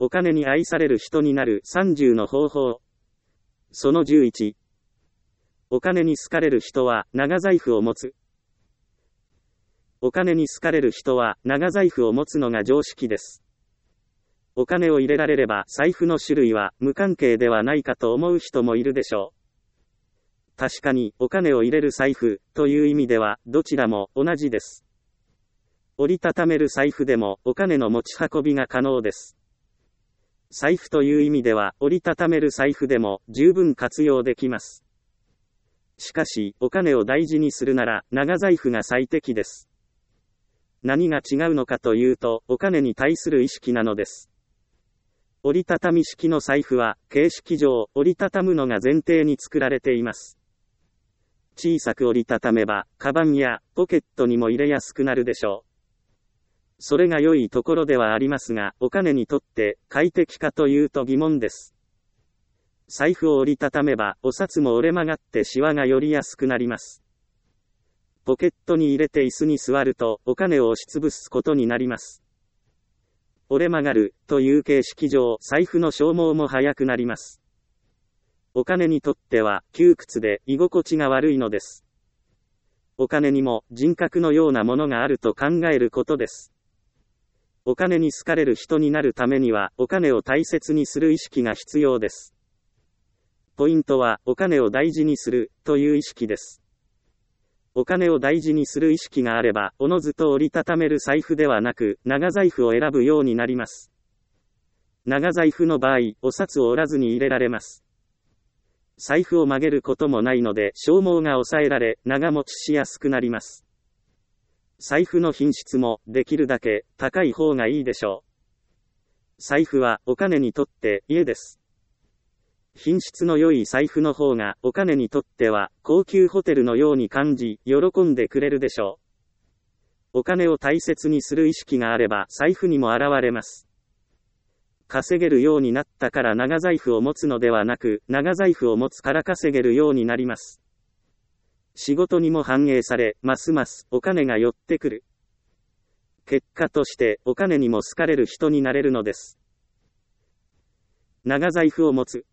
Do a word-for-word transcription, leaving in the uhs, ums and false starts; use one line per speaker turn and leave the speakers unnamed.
お金に愛される人になるさんじゅうの方法。そのじゅういち。お金に好かれる人は長財布を持つ。お金に好かれる人は長財布を持つのが常識です。お金を入れられれば財布の種類は無関係ではないかと思う人もいるでしょう。確かにお金を入れる財布という意味ではどちらも同じです。折りたためる財布でもお金の持ち運びが可能です。財布という意味では折りたためる財布でも十分活用できます。しかしお金を大事にするなら長財布が最適です。何が違うのかというとお金に対する意識なのです。折りたたみ式の財布は形式上折りたたむのが前提に作られています。小さく折りたためばカバンやポケットにも入れやすくなるでしょう。それが良いところではありますが、お金にとって快適かというと疑問です。財布を折りたためばお札も折れ曲がってシワが寄りやすくなります。ポケットに入れて椅子に座るとお金を押しつぶすことになります。折れ曲がるという形式上、財布の消耗も早くなります。お金にとっては窮屈で居心地が悪いのです。お金にも人格のようなものがあると考えることです。お金に好かれる人になるためにはお金を大切にする意識が必要です。ポイントはお金を大事にするという意識です。お金を大事にする意識があれば、おのずと折りたためる財布ではなく、長財布を選ぶようになります。長財布の場合、お札を折らずに入れられます。財布を曲げることもないので、消耗が抑えられ、長持ちしやすくなります。財布の品質も、できるだけ、高い方がいいでしょう。財布は、お金にとって、家です。品質の良い財布の方がお金にとっては高級ホテルのように感じ、喜んでくれるでしょう。お金を大切にする意識があれば財布にも現れます。稼げるようになったから長財布を持つのではなく、長財布を持つから稼げるようになります。仕事にも反映され、ますますお金が寄ってくる。結果としてお金にも好かれる人になれるのです。長財布を持つ。